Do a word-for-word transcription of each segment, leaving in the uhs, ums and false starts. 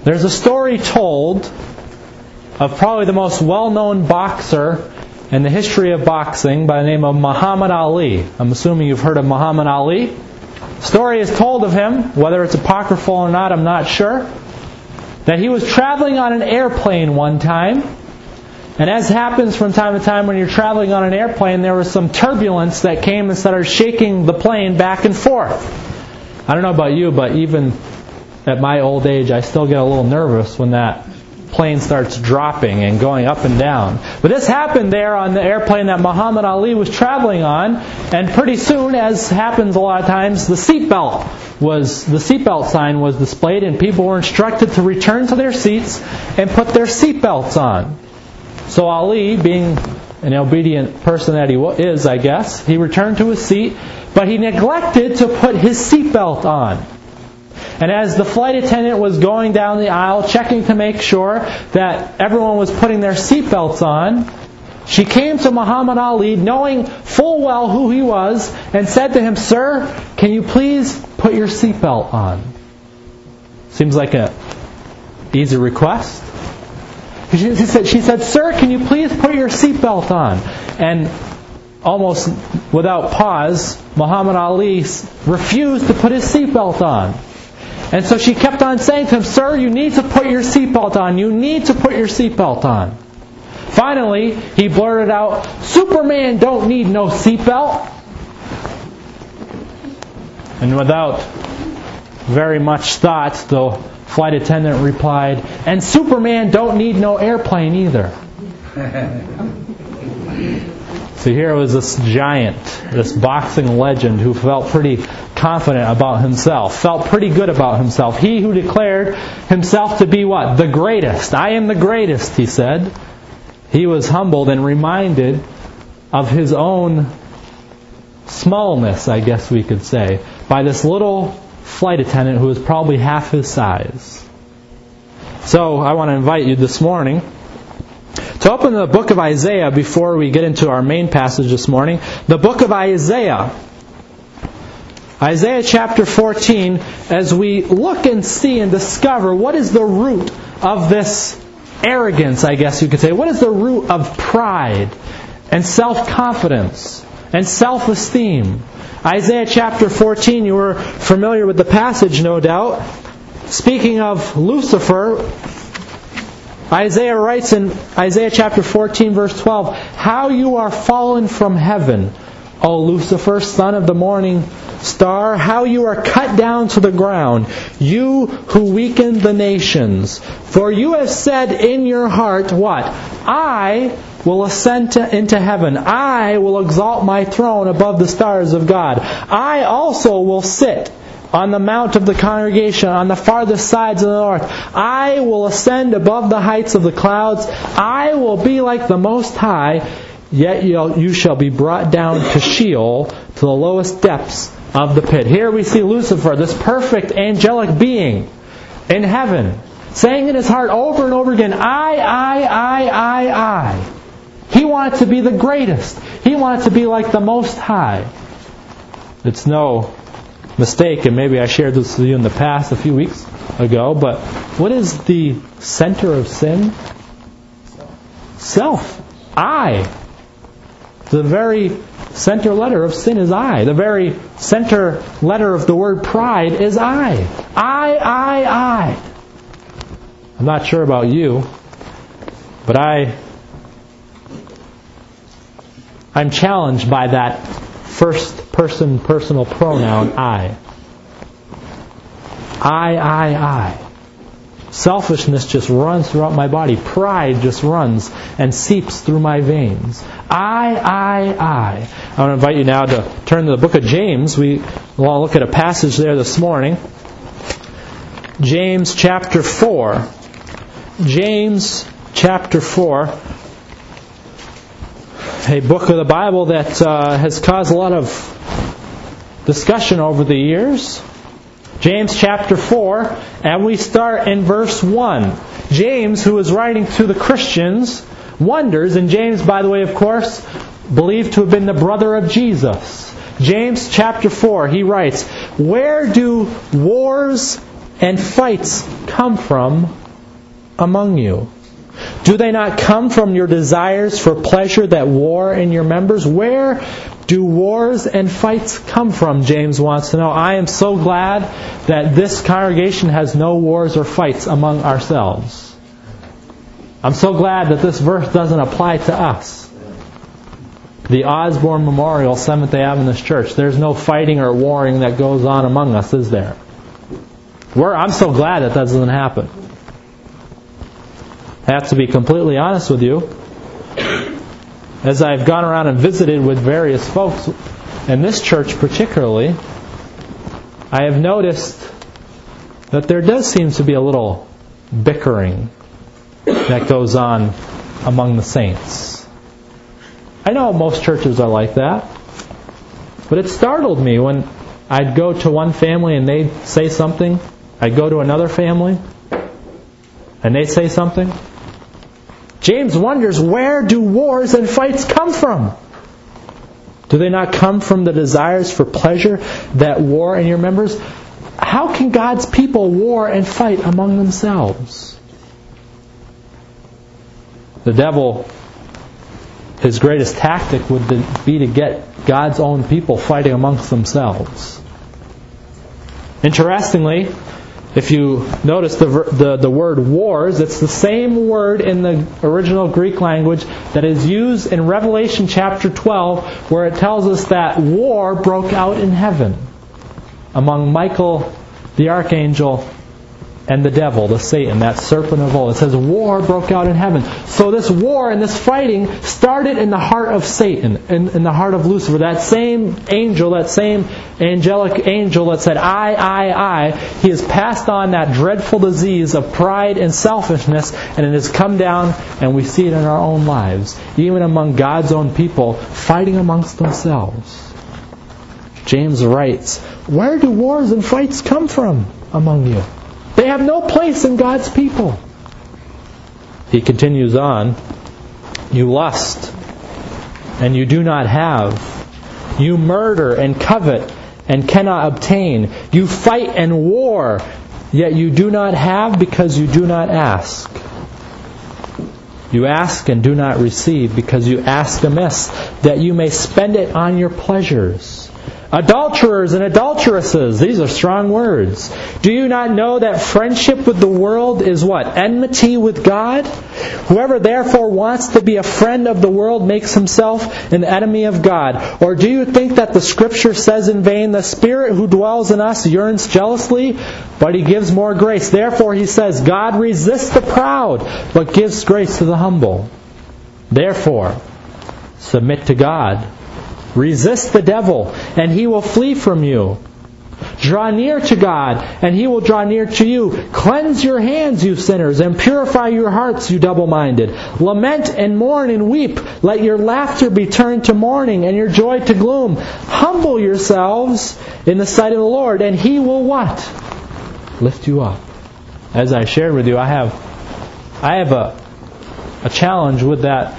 There's a story told of probably the most well-known boxer in the history of boxing by the name of Muhammad Ali. I'm assuming you've heard of Muhammad Ali. The story is told of him, whether it's apocryphal or not, I'm not sure, that he was traveling on an airplane one time. And as happens from time to time when you're traveling on an airplane, there was some turbulence that came and started shaking the plane back and forth. I don't know about you, but even at my old age, I still get a little nervous when that plane starts dropping and going up and down. But this happened there on the airplane that Muhammad Ali was traveling on, and pretty soon, as happens a lot of times, the seatbelt was the seatbelt sign was displayed, and people were instructed to return to their seats and put their seatbelts on. So Ali, being an obedient person that he is, I guess, he returned to his seat, but he neglected to put his seatbelt on. And as the flight attendant was going down the aisle, checking to make sure that everyone was putting their seatbelts on, she came to Muhammad Ali, knowing full well who he was, and said to him, "Sir, can you please put your seatbelt on?" Seems like an easy request. She said, she said, "Sir, can you please put your seatbelt on?" And almost without pause, Muhammad Ali refused to put his seatbelt on. And so she kept on saying to him, "Sir, you need to put your seatbelt on. You need to put your seatbelt on." Finally, he blurted out, "Superman don't need no seatbelt." And without very much thought, the flight attendant replied, "And Superman don't need no airplane either." So here was this giant, this boxing legend who felt pretty confident about himself, felt pretty good about himself. He who declared himself to be what? The greatest. "I am the greatest," he said. He was humbled and reminded of his own smallness, I guess we could say, by this little flight attendant who was probably half his size. So I want to invite you this morning to open the book of Isaiah before we get into our main passage this morning. The book of Isaiah. Isaiah chapter fourteen, as we look and see and discover what is the root of this arrogance, I guess you could say. What is the root of pride and self-confidence and self-esteem? Isaiah chapter fourteen, you were familiar with the passage, no doubt. Speaking of Lucifer, Isaiah writes in Isaiah chapter fourteen, verse twelve, "How you are fallen from heaven, O Lucifer, son of the morning star, how you are cut down to the ground, you who weaken the nations. For you have said in your heart," what? "I will ascend to, into heaven. I will exalt my throne above the stars of God. I also will sit on the mount of the congregation, on the farthest sides of the north. I will ascend above the heights of the clouds. I will be like the Most High, yet you shall be brought down to Sheol, to the lowest depths of the pit." Here we see Lucifer, this perfect angelic being in heaven, saying in his heart over and over again, I, I, I, I, I. He wanted to be the greatest. He wanted to be like the Most High. It's no mistake, and maybe I shared this with you in the past a few weeks ago, but what is the center of sin? Self. I. The very center letter of sin is I. The very center letter of the word pride is I. I, I, I. I'm not sure about you, but I, I'm challenged by that first person personal pronoun, I. I, I, I. Selfishness just runs throughout my body. Pride just runs and seeps through my veins. I, I, I. I want to invite you now to turn to the book of James. We will look at a passage there this morning. James chapter four. James chapter four. A book of the Bible that uh, has caused a lot of discussion over the years. James chapter four, and we start in verse one. James, who is writing to the Christians, wonders, and James, by the way, of course, believed to have been the brother of Jesus. James chapter four, he writes, "Where do wars and fights come from among you? Do they not come from your desires for pleasure that war in your members? Where do wars and fights come from? James wants to know. I am so glad that this congregation has no wars or fights among ourselves. I'm so glad that this verse doesn't apply to us. The Osborne Memorial, Seventh-day Adventist Church, there's no fighting or warring that goes on among us, is there? We're, I'm so glad that that doesn't happen. I have to be completely honest with you. As I've gone around and visited with various folks, and this church particularly, I have noticed that there does seem to be a little bickering that goes on among the saints. I know most churches are like that, but it startled me when I'd go to one family and they'd say something, I'd go to another family and they'd say something. James wonders, where do wars and fights come from? Do they not come from the desires for pleasure that war in your members? How can God's people war and fight among themselves? The devil, his greatest tactic would be to get God's own people fighting amongst themselves. Interestingly, if you notice the, the the word wars, it's the same word in the original Greek language that is used in Revelation chapter twelve, where it tells us that war broke out in heaven among Michael the archangel and the devil, the Satan, that serpent of old. It says war broke out in heaven. So this war and this fighting started in the heart of Satan, in, in the heart of Lucifer. That same angel, that same angelic angel that said, I, I, I, he has passed on that dreadful disease of pride and selfishness, and it has come down, and we see it in our own lives, even among God's own people, fighting amongst themselves. James writes, where do wars and fights come from among you? They have no place in God's people. He continues on, you lust, and you do not have. You murder and covet, and cannot obtain. You fight and war, yet you do not have because you do not ask. You ask and do not receive because you ask amiss, that you may spend it on your pleasures. Adulterers and adulteresses, these are strong words. Do you not know that friendship with the world is what? Enmity with God? Whoever therefore wants to be a friend of the world makes himself an enemy of God. Or do you think that the Scripture says in vain, the Spirit who dwells in us yearns jealously, but He gives more grace. Therefore He says, God resists the proud, but gives grace to the humble. Therefore, submit to God. Resist the devil, and he will flee from you. Draw near to God, and He will draw near to you. Cleanse your hands, you sinners, and purify your hearts, you double-minded. Lament and mourn and weep. Let your laughter be turned to mourning, and your joy to gloom. Humble yourselves in the sight of the Lord, and He will what? Lift you up. As I shared with you, I have, I have a, a challenge with that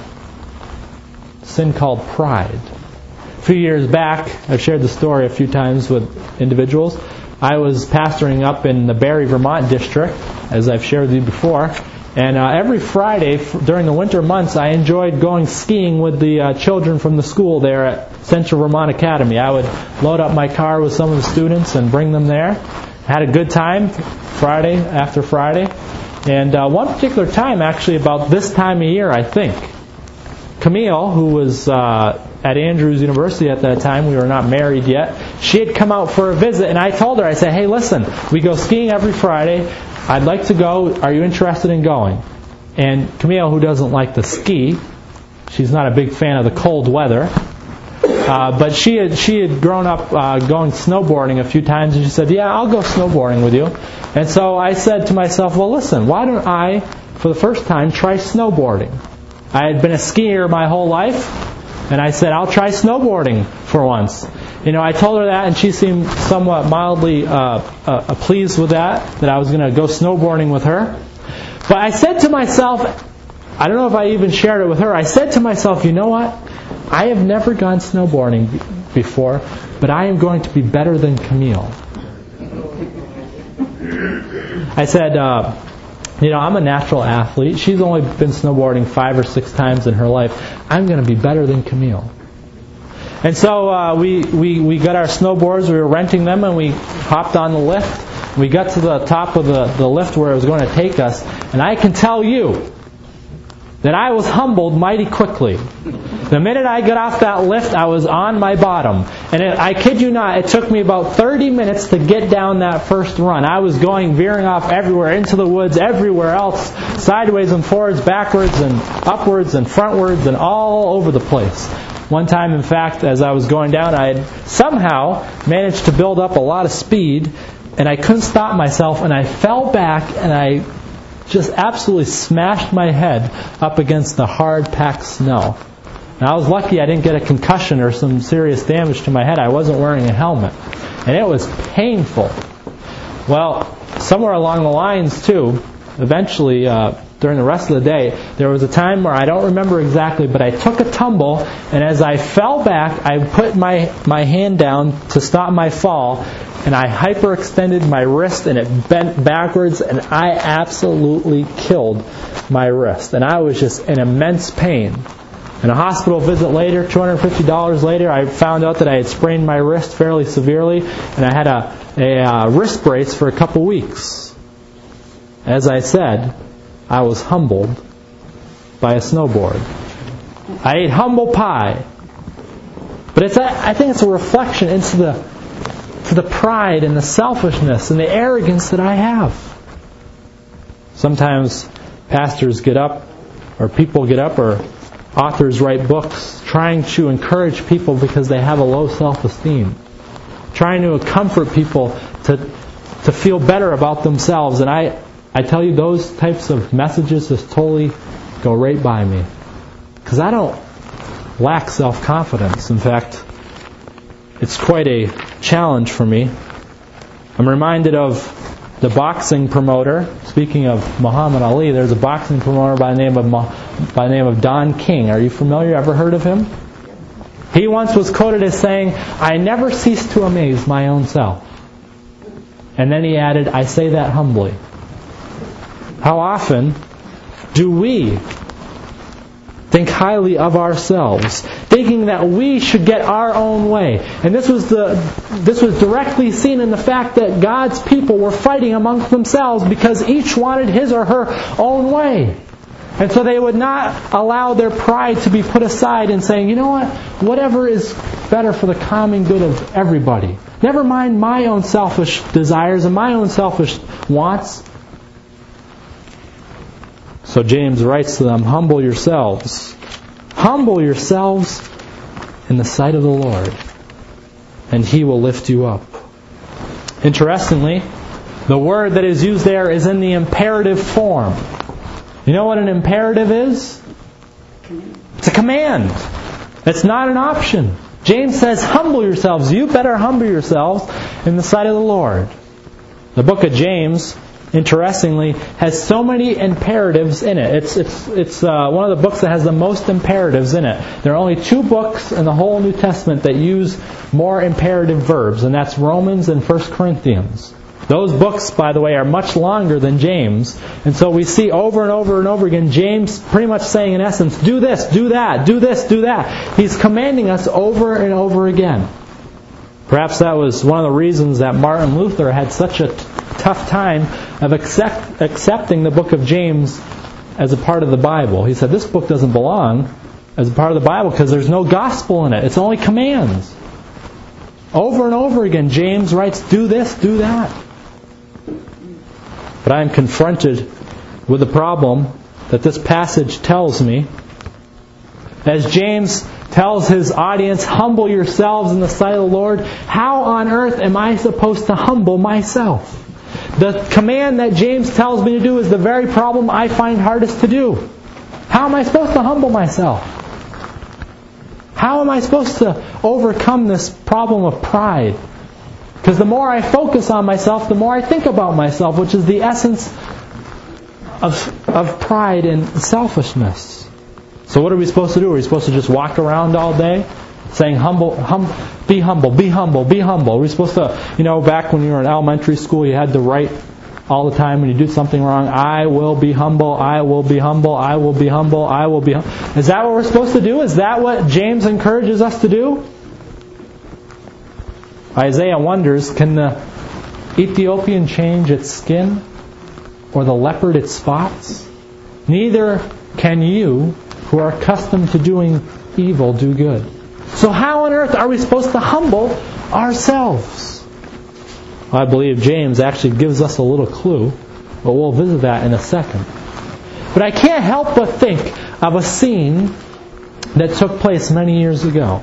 sin called pride. A few years back, I've shared the story a few times with individuals. I was pastoring up in the Barrie, Vermont district, as I've shared with you before. And uh, every Friday f- during the winter months, I enjoyed going skiing with the uh, children from the school there at Central Vermont Academy. I would load up my car with some of the students and bring them there. Had a good time Friday after Friday. And uh, one particular time, actually about this time of year, I think, Camille, who was uh, at Andrews University at that time, we were not married yet, she had come out for a visit, and I told her, I said, hey, listen, we go skiing every Friday. I'd like to go. Are you interested in going? And Camille, who doesn't like to ski, she's not a big fan of the cold weather, uh, but she had she had grown up uh, going snowboarding a few times, and she said, yeah, I'll go snowboarding with you. And so I said to myself, well, listen, why don't I, for the first time, try snowboarding? I had been a skier my whole life, and I said, I'll try snowboarding for once. You know, I told her that, and she seemed somewhat mildly uh, uh, pleased with that, that I was going to go snowboarding with her. But I said to myself, I don't know if I even shared it with her, I said to myself, you know what? I have never gone snowboarding b- before, but I am going to be better than Camille. I said, uh, you know, I'm a natural athlete. She's only been snowboarding five or six times in her life. I'm going to be better than Camille. And so uh, we, we, we got our snowboards, we were renting them, and we hopped on the lift. We got to the top of the, the lift where it was going to take us, and I can tell you that I was humbled mighty quickly. The minute I got off that lift, I was on my bottom. And it, I kid you not, it took me about thirty minutes to get down that first run. I was going, veering off everywhere, into the woods, everywhere else, sideways and forwards, backwards and upwards and frontwards and all over the place. One time, in fact, as I was going down, I had somehow managed to build up a lot of speed, and I couldn't stop myself, and I fell back, and I just absolutely smashed my head up against the hard packed snow. And I was lucky I didn't get a concussion or some serious damage to my head. I wasn't wearing a helmet. And it was painful. Well, somewhere along the lines, too, eventually, uh, during the rest of the day, there was a time where I don't remember exactly, but I took a tumble, and as I fell back, I put my, my hand down to stop my fall, and I hyperextended my wrist, and it bent backwards, and I absolutely killed my wrist. And I was just in immense pain. And a hospital visit later, two hundred fifty dollars later, I found out that I had sprained my wrist fairly severely, and I had a, a uh, wrist brace for a couple weeks. As I said, I was humbled by a snowboard. I ate humble pie. But it's a, I think it's a reflection into the, to the pride and the selfishness and the arrogance that I have. Sometimes pastors get up, or people get up, or authors write books trying to encourage people because they have a low self-esteem, trying to comfort people to to feel better about themselves. And I, I tell you, those types of messages just totally go right by me. Because I don't lack self-confidence. In fact, it's quite a challenge for me. I'm reminded of the boxing promoter. Speaking of Muhammad Ali, there's a boxing promoter by the name of by the name of Don King. Are you familiar? Ever heard of him? He once was quoted as saying, "I never cease to amaze my own self." And then he added, "I say that humbly." How often do we think highly of ourselves, thinking that we should get our own way? And this was the this was directly seen in the fact that God's people were fighting amongst themselves because each wanted his or her own way. And so they would not allow their pride to be put aside and saying, you know what, whatever is better for the common good of everybody. Never mind my own selfish desires and my own selfish wants. So James writes to them, humble yourselves. Humble yourselves in the sight of the Lord, and He will lift you up. Interestingly, the word that is used there is in the imperative form. You know what an imperative is? It's a command. It's not an option. James says, humble yourselves. You better humble yourselves in the sight of the Lord. The book of James, interestingly, has so many imperatives in it. It's it's it's uh, one of the books that has the most imperatives in it. There are only two books in the whole New Testament that use more imperative verbs, and that's Romans and First Corinthians. Those books, by the way, are much longer than James. And so we see over and over and over again James pretty much saying, in essence, do this, do that, do this, do that. He's commanding us over and over again. Perhaps that was one of the reasons that Martin Luther had such a t- tough time of accept, accepting the book of James as a part of the Bible. He said, this book doesn't belong as a part of the Bible because there's no gospel in it. It's only commands. Over and over again, James writes, do this, do that. But I am confronted with the problem that this passage tells me. As James tells his audience, humble yourselves in the sight of the Lord, how on earth am I supposed to humble myself? The command that James tells me to do is the very problem I find hardest to do. How am I supposed to humble myself? How am I supposed to overcome this problem of pride? Because the more I focus on myself, the more I think about myself, which is the essence of, of pride and selfishness. So what are we supposed to do? Are we supposed to just walk around all day saying, humble, hum, be humble, be humble, be humble? Are we supposed to, you know, back when you were in elementary school, you had to write all the time when you do something wrong, I will be humble, I will be humble, I will be humble, I will be humble. Is that what we're supposed to do? Is that what James encourages us to do? Isaiah wonders, can the Ethiopian change its skin or the leopard its spots? Neither can you, who are accustomed to doing evil, do good. So how on earth are we supposed to humble ourselves? I believe James actually gives us a little clue, but we'll visit that in a second. But I can't help but think of a scene that took place many years ago.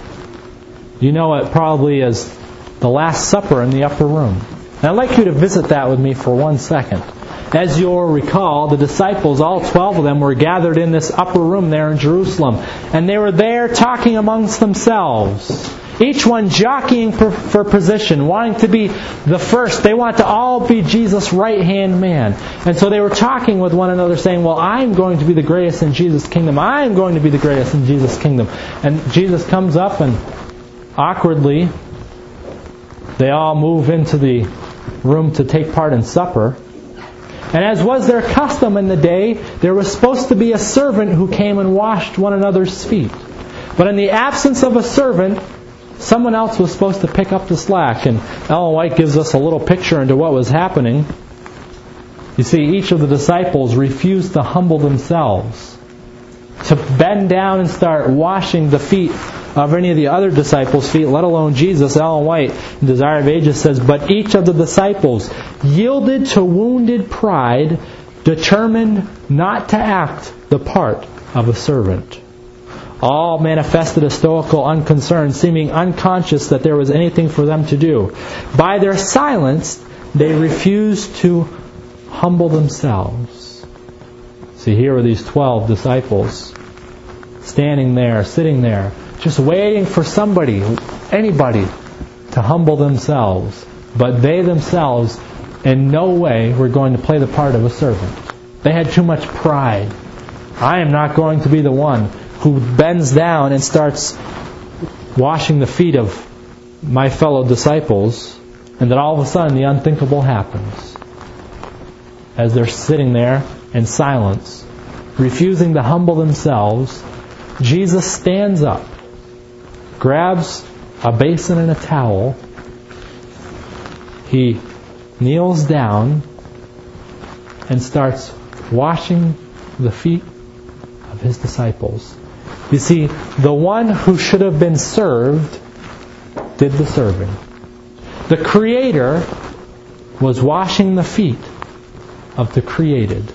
You know it probably as the Last Supper in the upper room. And I'd like you to visit that with me for one second. As you'll recall, the disciples, all twelve of them, were gathered in this upper room there in Jerusalem. And they were there talking amongst themselves. Each one jockeying for, for position, wanting to be the first. They want to all be Jesus' right-hand man. And so they were talking with one another saying, well, I'm going to be the greatest in Jesus' kingdom. I'm going to be the greatest in Jesus' kingdom. And Jesus comes up and awkwardly, they all move into the room to take part in supper. And as was their custom in the day, there was supposed to be a servant who came and washed one another's feet. But in the absence of a servant, someone else was supposed to pick up the slack. And Ellen White gives us a little picture into what was happening. You see, each of the disciples refused to humble themselves, to bend down and start washing the feet of any of the other disciples' feet, let alone Jesus. Ellen White, in Desire of Ages, says, but each of the disciples yielded to wounded pride, determined not to act the part of a servant. All manifested a stoical unconcern, seeming unconscious that there was anything for them to do. By their silence, they refused to humble themselves. See, here are these twelve disciples standing there, sitting there, just waiting for somebody, anybody, to humble themselves. But they themselves, in no way, were going to play the part of a servant. They had too much pride. I am not going to be the one who bends down and starts washing the feet of my fellow disciples, and then all of a sudden the unthinkable happens. As they're sitting there in silence, refusing to humble themselves, Jesus stands up, grabs a basin and a towel, he kneels down and starts washing the feet of his disciples. You see, the one who should have been served did the serving. The Creator was washing the feet of the created.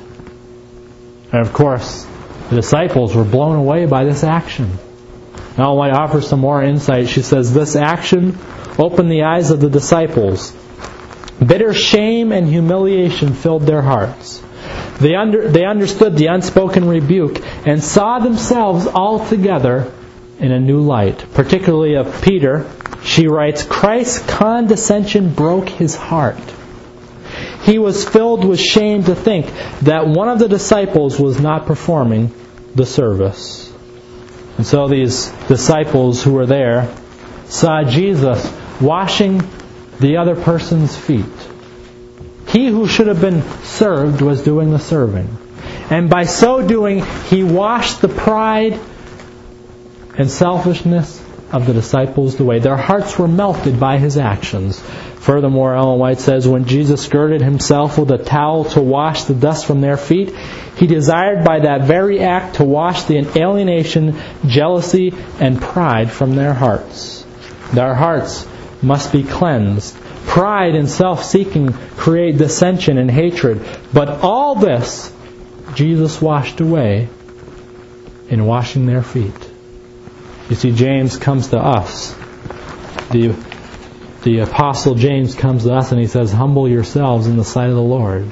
And of course, the disciples were blown away by this action. Now, I offer some more insight. She says, this action opened the eyes of the disciples. Bitter shame and humiliation filled their hearts. They under, they understood the unspoken rebuke and saw themselves altogether in a new light. Particularly of Peter, she writes, Christ's condescension broke his heart. He was filled with shame to think that one of the disciples was not performing the service. And so these disciples who were there saw Jesus washing the other person's feet. He who should have been served was doing the serving. And by so doing, he washed the pride and selfishness of the disciples away. Their hearts were melted by his actions. Furthermore, Ellen White says, when Jesus girded himself with a towel to wash the dust from their feet, he desired by that very act to wash the alienation, jealousy, and pride from their hearts. Their hearts must be cleansed. Pride and self-seeking create dissension and hatred. But all this, Jesus washed away in washing their feet. You see, James comes to us. The, the Apostle James comes to us and he says, humble yourselves in the sight of the Lord.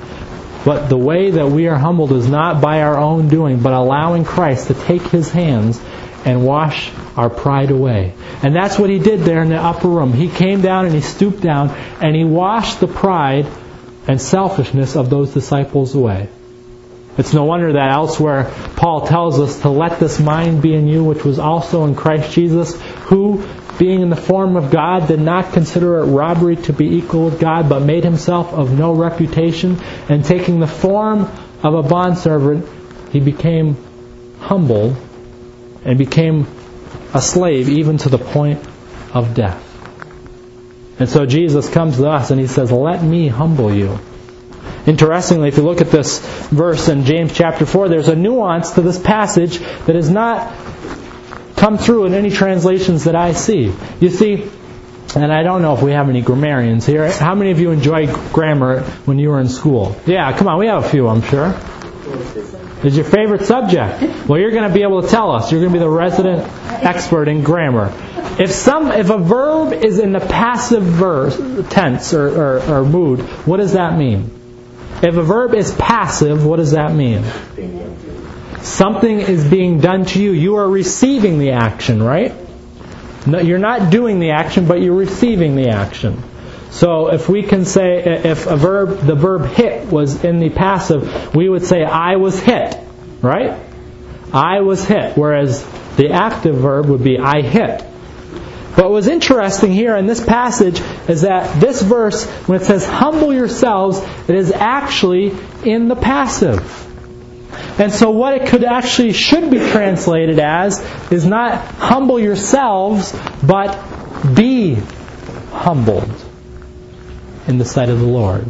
But the way that we are humbled is not by our own doing, but allowing Christ to take his hands and wash our pride away. And that's what he did there in the upper room. He came down and he stooped down and he washed the pride and selfishness of those disciples away. It's no wonder that elsewhere Paul tells us to let this mind be in you, which was also in Christ Jesus, who, being in the form of God, did not consider it robbery to be equal with God, but made himself of no reputation, and taking the form of a bondservant, he became humble and became a slave even to the point of death. And so Jesus comes to us and he says, let me humble you. Interestingly, if you look at this verse in James chapter four, there's a nuance to this passage that has not come through in any translations that I see. You see, and I don't know if we have any grammarians here. How many of you enjoyed grammar when you were in school? Yeah, come on, we have a few, I'm sure. Is your favorite subject? Well, you're going to be able to tell us. You're going to be the resident expert in grammar. If some, if a verb is in the passive verse, tense or, or, or mood, what does that mean? If a verb is passive, what does that mean? Something is being done to you. You are receiving the action, right? No, you're not doing the action, but you're receiving the action. So if we can say, if a verb, the verb hit was in the passive, we would say, I was hit, right? I was hit, whereas the active verb would be, I hit. But what's interesting here in this passage is that this verse, when it says, humble yourselves, it is actually in the passive. And so what it could actually should be translated as is not humble yourselves, but be humbled in the sight of the Lord.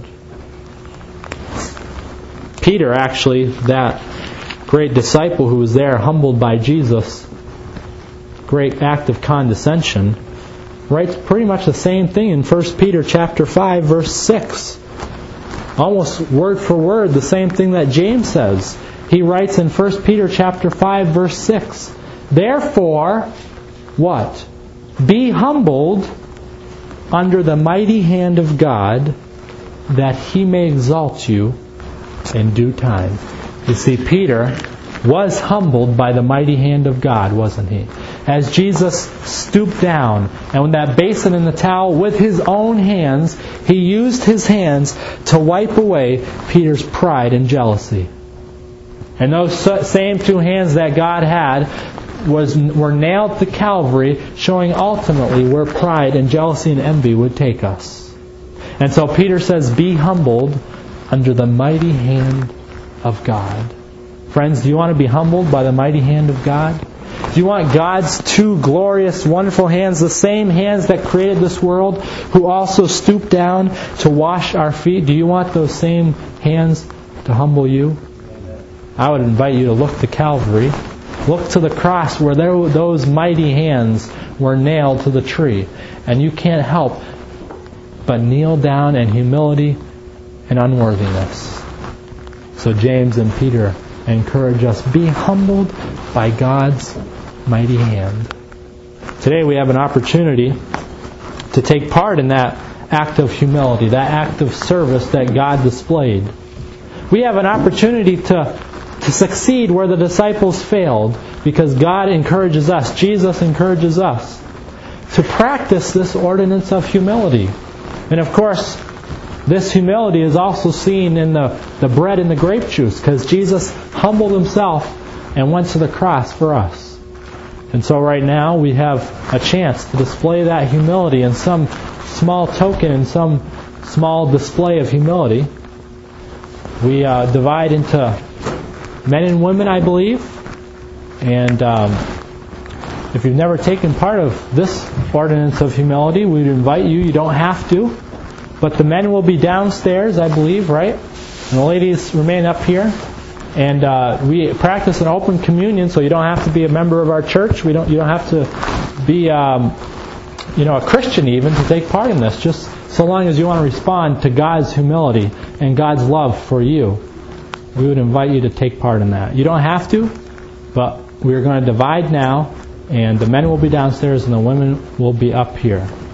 Peter, actually, that great disciple who was there, humbled by Jesus, great act of condescension, writes pretty much the same thing in First Peter chapter five, verse six. Almost word for word, the same thing that James says. He writes in First Peter chapter five, verse six, therefore, what? Be humbled under the mighty hand of God, that He may exalt you in due time. You see, Peter was humbled by the mighty hand of God, wasn't he? As Jesus stooped down, and with that basin and the towel, with His own hands, He used His hands to wipe away Peter's pride and jealousy. And those same two hands that God had was were nailed to Calvary, showing ultimately where pride and jealousy and envy would take us. And so Peter says, be humbled under the mighty hand of God. Friends, do you want to be humbled by the mighty hand of God? Do you want God's two glorious, wonderful hands, the same hands that created this world, who also stooped down to wash our feet? Do you want those same hands to humble you? I would invite you to look to Calvary. Look to the cross where there, those mighty hands were nailed to the tree. And you can't help but kneel down in humility and unworthiness. So James and Peter encourage us, be humbled by God's mighty hand. Today we have an opportunity to take part in that act of humility, that act of service that God displayed. We have an opportunity to, to succeed where the disciples failed, because God encourages us, Jesus encourages us, to practice this ordinance of humility. And of course, this humility is also seen in the, the bread and the grape juice, because Jesus humbled Himself and went to the cross for us. And so right now we have a chance to display that humility in some small token, in some small display of humility. We uh, divide into men and women, I believe. And um, if you've never taken part of this ordinance of humility, we'd invite you. You don't have to. But the men will be downstairs, I believe, right? And the ladies remain up here. And uh, we practice an open communion, so you don't have to be a member of our church. We don't. You don't have to be, um, you know, a Christian even to take part in this. Just so long as you want to respond to God's humility and God's love for you, we would invite you to take part in that. You don't have to, but we are going to divide now, and the men will be downstairs and the women will be up here.